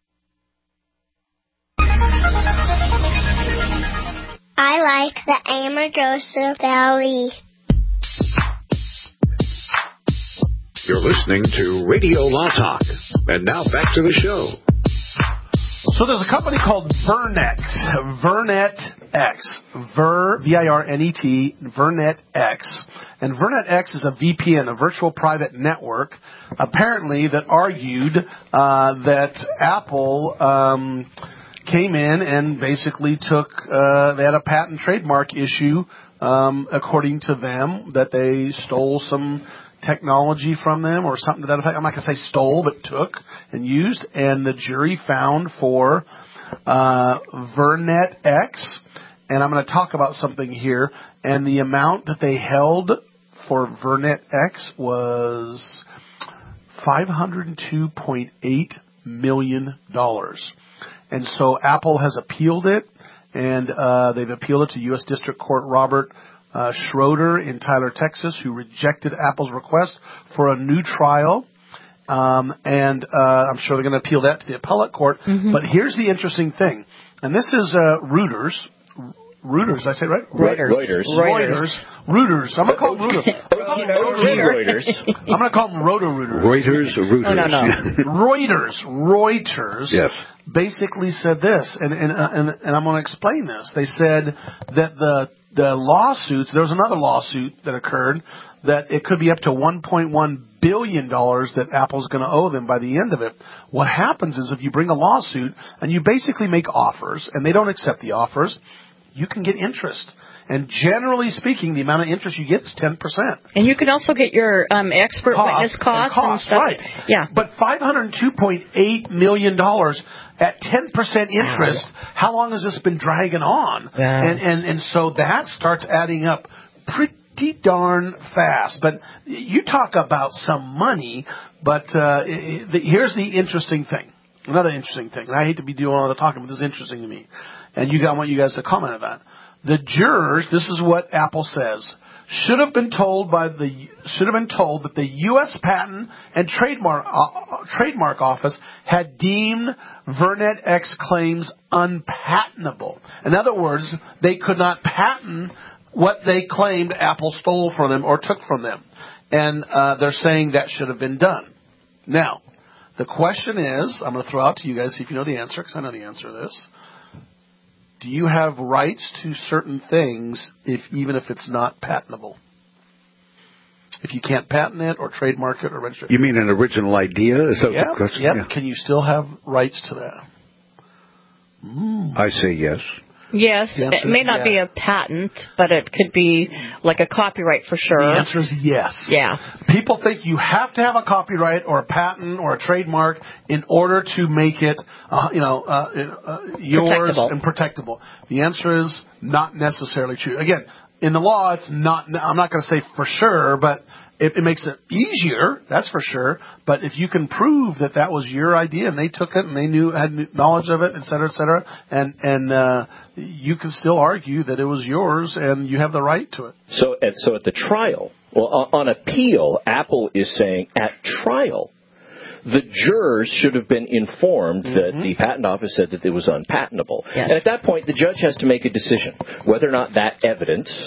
I like the Amargosa Valley. You're listening to Radio Law Talk. And now back to the show. So there's a company called VirNet. VirNetX. V-I-R-N-E-T, VirNetX. And VirNetX is a VPN, a virtual private network, apparently that argued that Apple came in and basically took, they had a patent trademark issue, according to them, that they stole some technology from them or something to that effect. I'm not going to say stole, but took and used. And the jury found for VirNetX. And I'm going to talk about something here. And the amount that they held for VirNetX was $502.8 million. And so Apple has appealed it, and they've appealed it to U.S. District Court Robert Schroeder in Tyler, Texas, who rejected Apple's request for a new trial. And I'm sure they're going to appeal that to the appellate court. Mm-hmm. But here's the interesting thing, and this is Reuters. Reuters. Did I say it right? Reuters. Reuters. I'm going to call them Reuters. I'm going to call them Roto-Rooters. Reuters or Reuters? Oh, no. Reuters. Yes. Basically said this, and I'm going to explain this. They said that the lawsuits, there was another lawsuit that occurred, that it could be up to $1.1 billion that Apple's going to owe them by the end of it. What happens is if you bring a lawsuit and you basically make offers and they don't accept the offers, you can get interest. And generally speaking, the amount of interest you get is 10%. And you can also get your expert witness costs and stuff. Right. Yeah. But $502.8 million at 10% interest, how long has this been dragging on? Yeah. And so that starts adding up pretty darn fast. But you talk about some money, but here's the interesting thing. Another interesting thing. And I hate to be doing all the talking, but this is interesting to me. And I want you guys to comment on that. The jurors, this is what Apple says, should have been told that the U.S. Patent and Trademark Office had deemed VernetX claims unpatentable. In other words, they could not patent what they claimed Apple stole from them or took from them. And they're saying that should have been done. Now, the question is, I'm going to throw out to you guys, see if you know the answer, because I know the answer to this. Do you have rights to certain things even if it's not patentable? If you can't patent it or trademark it or register it? You mean an original idea? Is that the question? Yep. Yeah. Can you still have rights to that? I say yes. Yes, it may not be a patent, but it could be like a copyright for sure. The answer is yes. Yeah. People think you have to have a copyright or a patent or a trademark in order to make it, yours and protectable. The answer is not necessarily true. Again, in the law, it's not. I'm not going to say for sure, but it makes it easier, that's for sure. But if you can prove that was your idea and they took it and they had knowledge of it, et cetera, and you can still argue that it was yours and you have the right to it. So at the trial, on appeal, Apple is saying at trial, the jurors should have been informed that the patent office said that it was unpatentable. Yes. And at that point, the judge has to make a decision whether or not that evidence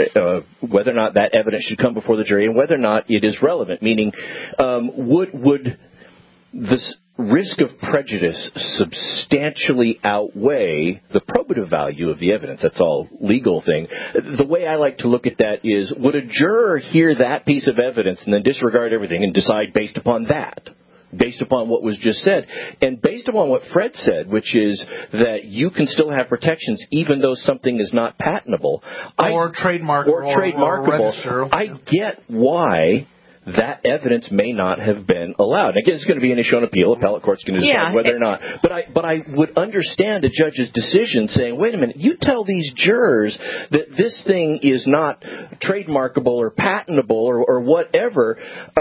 should come before the jury and whether or not it is relevant, meaning would this risk of prejudice substantially outweigh the probative value of the evidence? That's all legal thing. The way I like to look at that is, would a juror hear that piece of evidence and then disregard everything and decide based upon that? Based upon what was just said, and based upon what Fred said, which is that you can still have protections even though something is not patentable or trademarkable. Or I get why that evidence may not have been allowed. Again, it's going to be an issue on appeal. Appellate court's going to decide whether or not. But I would understand a judge's decision saying, wait a minute, you tell these jurors that this thing is not trademarkable or patentable or whatever.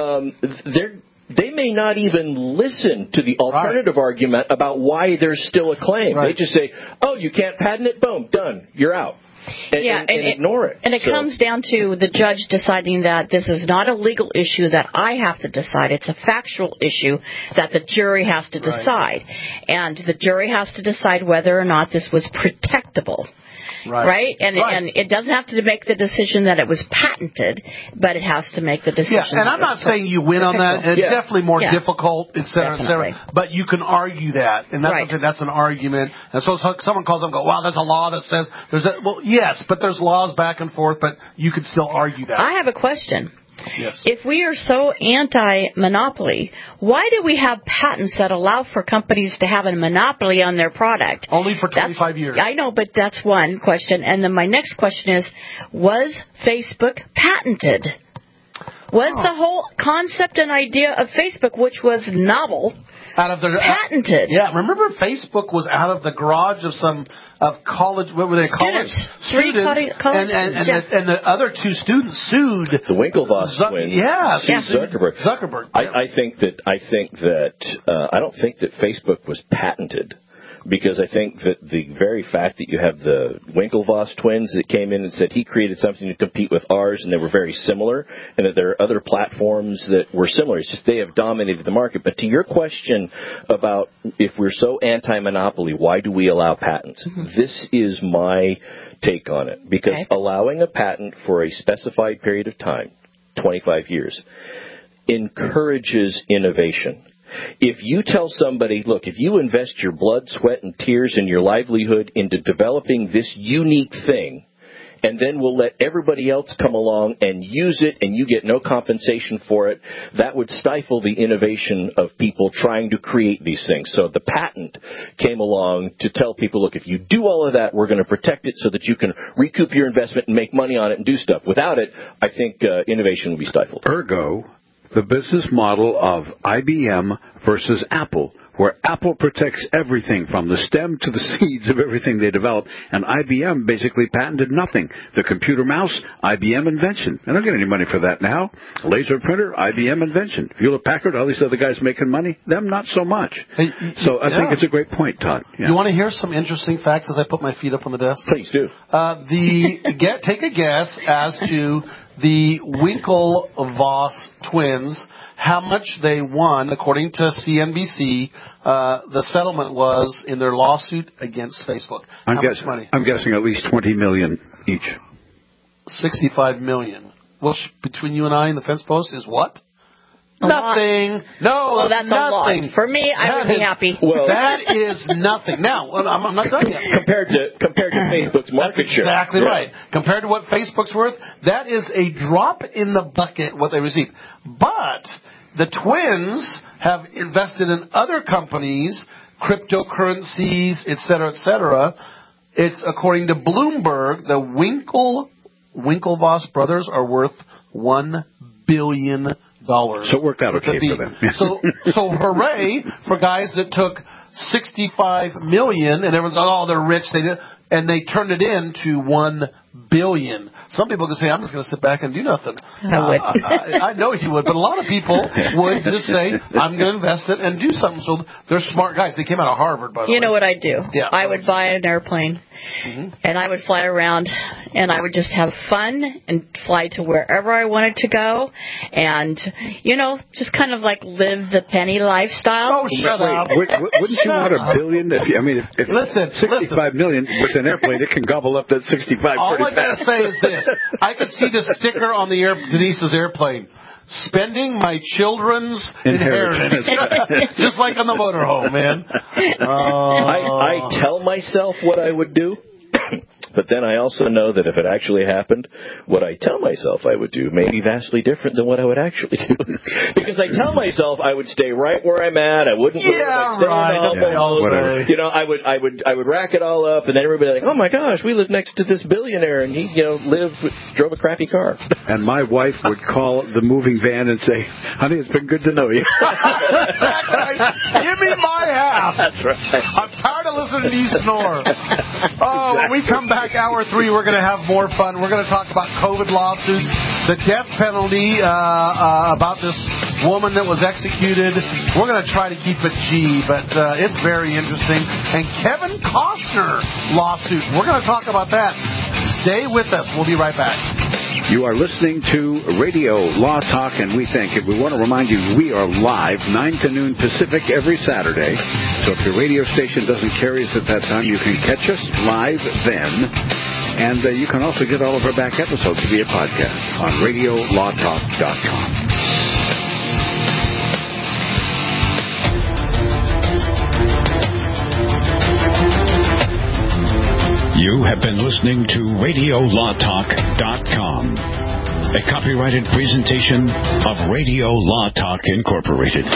They may not even listen to the alternative argument about why there's still a claim. They just say, oh, you can't patent it? Boom, done. You're out. And ignore it. And it comes down to the judge deciding that this is not a legal issue that I have to decide. It's a factual issue that the jury has to decide. And the jury has to decide whether or not this was protectable. Right? And it doesn't have to make the decision that it was patented, but it has to make the decision. Yeah, and I'm not saying you win on that. It's definitely more difficult, et cetera. But you can argue that, and that's an argument. And so someone calls up and goes, wow, there's a law that says well, yes, but there's laws back and forth, but you could still argue that. I have a question. Yes. If we are so anti-monopoly, why do we have patents that allow for companies to have a monopoly on their product? Only for 25 years. I know, but that's one question. And then my next question is, was Facebook patented? Was the whole concept and idea of Facebook, which was novel, patented? Remember Facebook was out of the garage of college, what were they, college students, and the other two students sued the Winklevoss twins. Sued Zuckerberg. I don't think that Facebook was patented. Because I think that the very fact that you have the Winklevoss twins that came in and said he created something to compete with ours and they were very similar, and that there are other platforms that were similar. It's just they have dominated the market. But to your question about if we're so anti-monopoly, why do we allow patents? This is my take on it, because allowing a patent for a specified period of time, 25 years, encourages innovation. If you tell somebody, look, if you invest your blood, sweat, and tears and your livelihood into developing this unique thing, and then we'll let everybody else come along and use it, and you get no compensation for it, that would stifle the innovation of people trying to create these things. So the patent came along to tell people, look, if you do all of that, we're going to protect it so that you can recoup your investment and make money on it and do stuff. Without it, I think innovation will be stifled. Ergo, the business model of IBM versus Apple, where Apple protects everything from the stem to the seeds of everything they develop, and IBM basically patented nothing. The computer mouse, IBM invention. I don't get any money for that now. Laser printer, IBM invention. Hewlett-Packard, all these other guys making money, them not so much. So I think it's a great point, Todd. Yeah. You want to hear some interesting facts as I put my feet up on the desk? Please do. Take a guess as to the Winklevoss twins, how much they won, according to CNBC, the settlement was in their lawsuit against Facebook. How much money? I'm guessing at least $20 million each. $65 million. Which, between you and I and the fence post, is what? Nothing. No, well, that's nothing. A lot. For me, I would be happy. Well, that is nothing. Now, I'm not done yet. Compared to Facebook's market share. Exactly right. Compared to what Facebook's worth, that is a drop in the bucket, what they receive. But the twins have invested in other companies, cryptocurrencies, et cetera, It's, according to Bloomberg, the Winklevoss brothers are worth $1 billion. So it worked out okay for them. so hooray for guys that took $65 million and everyone's like, oh, they're rich. And they turned it into $1 billion. Some people could say, I'm just going to sit back and do nothing. I would. I know you would, but a lot of people would just say, I'm going to invest it and do something. So they're smart guys. They came out of Harvard, by the way. You know what I'd do? Yeah. I would buy an airplane, and I would fly around, and I would just have fun and fly to wherever I wanted to go, and, just kind of like live the penny lifestyle. Oh, shut up. Wouldn't you want $1 billion? If listen, $65 million with an airplane, it can gobble up that 65 All pretty I got to say is this. I could see the sticker on the Denise's airplane. Spending my children's inheritance. Just like on the motorhome, man. I tell myself what I would do. But then I also know that if it actually happened, what I tell myself I would do may be vastly different than what I would actually do. Because I tell myself I would stay right where I'm at. I wouldn't. I would rack it all up, and then everybody would be like, oh my gosh, we live next to this billionaire, and he drove a crappy car. And my wife would call the moving van and say, honey, it's been good to know you. Give me my half. That's right. I'm tired of listening to you snore. Oh, when we come back, Hour 3, we're going to have more fun. We're going to talk about COVID lawsuits, the death penalty, about this woman that was executed. We're going to try to keep it G, but it's very interesting. And Kevin Costner lawsuit. We're going to talk about that. Stay with us. We'll be right back. You are listening to Radio Law Talk, and we thank you. We want to remind you we are live 9 to noon Pacific every Saturday. So if your radio station doesn't carry us at that time, you can catch us live then. And you can also get all of our back episodes via podcast on RadioLawTalk.com. You have been listening to RadioLawTalk.com, a copyrighted presentation of Radio Law Talk Incorporated.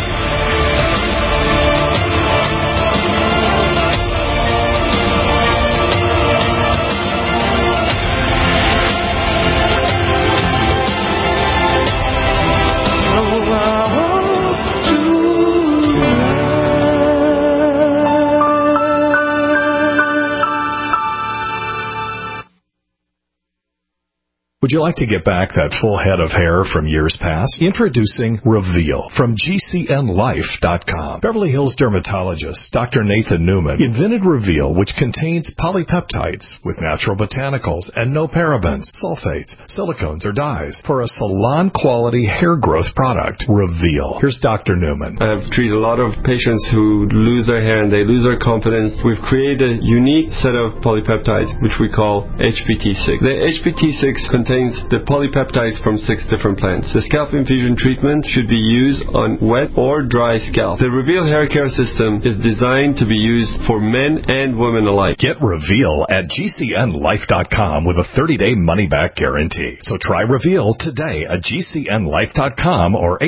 Would you like to get back that full head of hair from years past? Introducing Reveal from GCNLife.com. Beverly Hills dermatologist Dr. Nathan Newman invented Reveal, which contains polypeptides with natural botanicals and no parabens, sulfates, silicones, or dyes for a salon-quality hair growth product. Reveal. Here's Dr. Newman. I've treated a lot of patients who lose their hair and they lose their confidence. We've created a unique set of polypeptides, which we call HPT6. The HPT6 contains the polypeptides from 6 different plants. The scalp infusion treatment should be used on wet or dry scalp. The Reveal hair care system is designed to be used for men and women alike. Get Reveal at GCNLife.com with a 30-day money-back guarantee. So try Reveal today at GCNLife.com or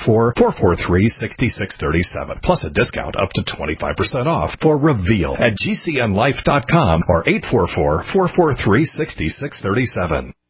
844-443-6637. Plus a discount up to 25% off for Reveal at GCNLife.com or 844-443-6637.